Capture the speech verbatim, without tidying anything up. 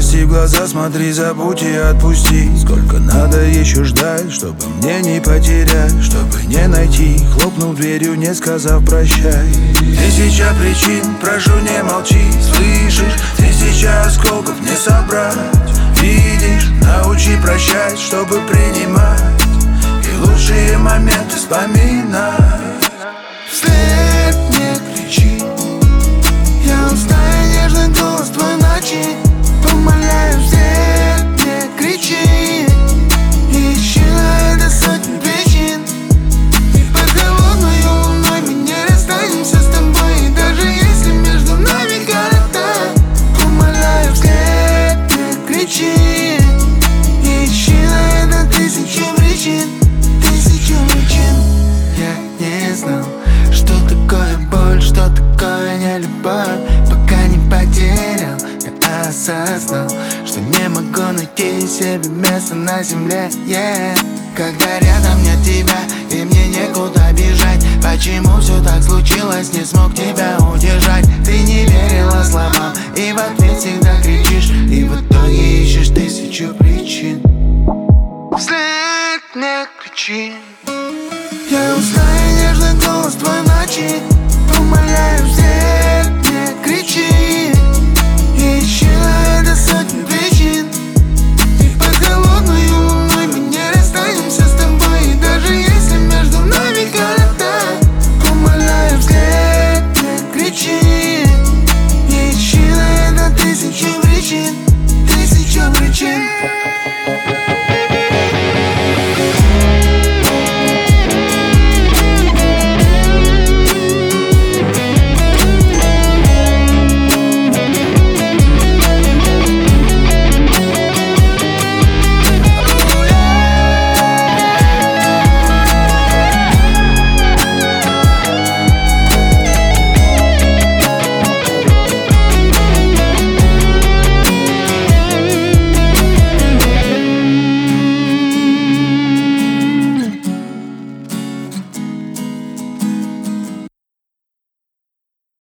Опусти глаза, смотри, забудь и отпусти. Сколько надо еще ждать, чтобы мне не потерять, чтобы не найти, хлопнул дверью, не сказав прощай. Тысяча причин, прошу, не молчи. Слышишь, тысяча осколков не собрать. Видишь, научи прощать, чтобы принимать и лучшие моменты вспоминать. Вслед не кричи, я устаю, нежный голос твой ночи. Умоляю, вслед не кричи, ищи на это сотни причин. И под холодной луной мы не расстанемся с тобой, и даже если между нами города. Умоляю, вслед не кричи, ищи на это тысячу причин, тысячу причин. Я не знал, что такое боль, что такое не любовь, пока не потерял. Я осознал, что не могу найти себе место на земле, yeah. Когда рядом нет тебя и мне некуда бежать, почему все так случилось, не смог тебя удержать. Ты не верила словам и в ответ всегда кричишь, и вот